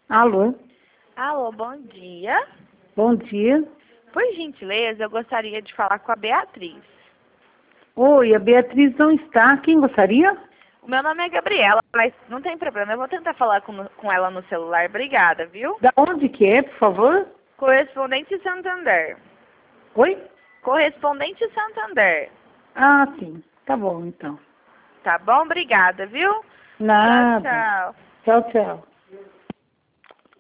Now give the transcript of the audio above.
Alô? Alô, bom dia. Bom dia. Por gentileza, eu gostaria de falar com a Beatriz. Oi, a Beatriz não está. Quem gostaria? O meu nome é Gabriela, mas não tem problema, eu vou tentar falar com ela no celular. Obrigada, viu? Da onde que é, por favor? Correspondente Santander. Oi? Correspondente Santander. Ah, sim. Tá bom, então. Tá bom? Obrigada, viu? Tchau, Nada. tchau. Tchau, tchau.